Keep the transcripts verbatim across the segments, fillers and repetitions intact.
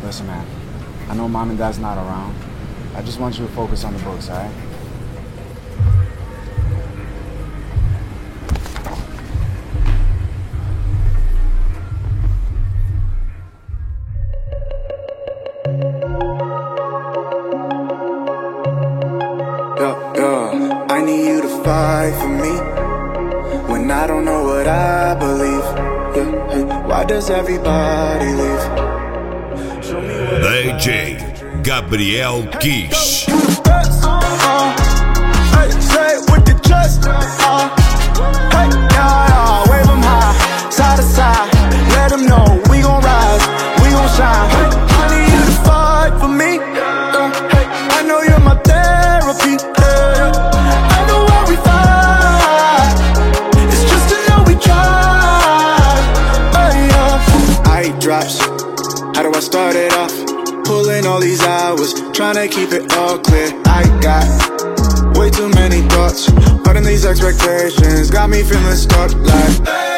Listen, man, I know mom and dad's not around. I just want you to focus on the books, alright? Yeah, yeah. I need you to fight for me when I don't know what I believe. Yeah, hey, why does everybody leave? Show me what D J Gabriel Kish. uh, hey, say it with the chest. Uh, hey, yeah, yeah, wave 'em high, side to side. Let 'em know we gon' rise, we gon' shine. Hey, I need you to fight for me. Uh, hey, I know you're my therapy. Yeah, I know why we fight. It's just to know we tried. Hey, yeah. I eat drops. How do I start it off? Pulling all these hours, trying to keep it all clear. I got way too many thoughts, putting these expectations got me feeling stuck like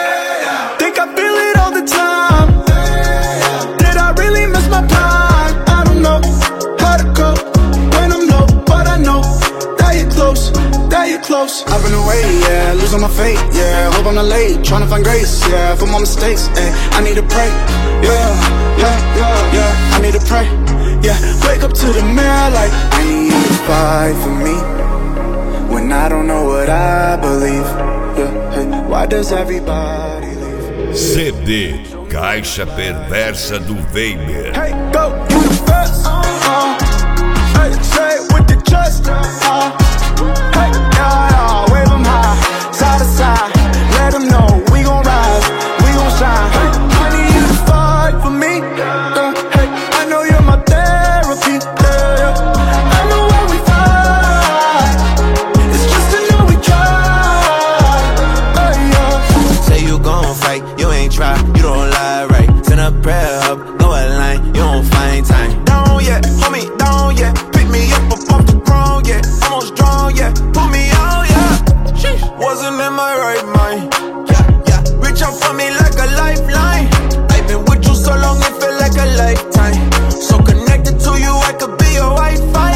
think I feel it all the time. Did I really miss my prime? I don't know how to cope when I'm low, but I know that you're close, that you're close. I've been away, yeah, losing my faith, yeah. Hope I'm not late, trying to find grace, yeah, for my mistakes, and I need to pray, yeah, yeah, yeah, yeah. I need to pray, yeah. Wake up to the mirror like I need you to fight for me when I don't know what I believe. Yeah, hey, why does everybody leave? C D Caixa Perversa do Weber. Hey, go, you the best. Uh, hey, say it with the chest. Uh, hey, yeah, yeah, wave 'em high, side to side. Let 'em know we gon' rise, we gon' shine. Hey, I need you to fight for me. Uh, hey, I know you're my therapy. Yeah, yeah. I know why we fight. It's just to know we tried. Hey, yeah. Say you gon' fight, you ain't try, you don't lie right. Send a prayer up, go a line, you don't find time. Down yet, hold me down yet. Pick me up up off the ground yet. Almost drawn yet, put me out yeah. Sheesh. Wasn't in my right mind. Yeah, yeah. Reach out for me like a lifeline. I've been with you so long, it feel like a lifetime. So connected to you, I could be your Wi-Fi.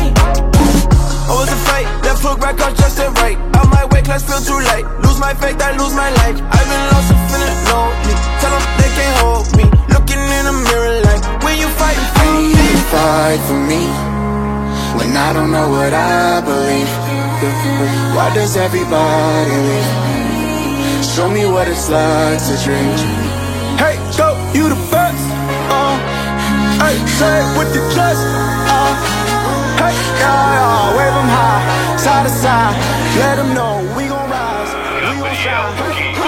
I was a fight, left hook back up just and right. Out my way, class feel too light. Lose my faith, I lose my life. I've been lost and feeling lonely. Tell them they can't hold me. Looking in the mirror like when you fight for I need me. you to fight for me when I don't know what I believe. Why does everybody leave? Show me what it's like to dream. Hey, go, you the best. Uh, hey, say it with the chest. Uh, hey, yeah, yeah, wave 'em high, side to side. Let 'em know we gon' rise, we gon' shine.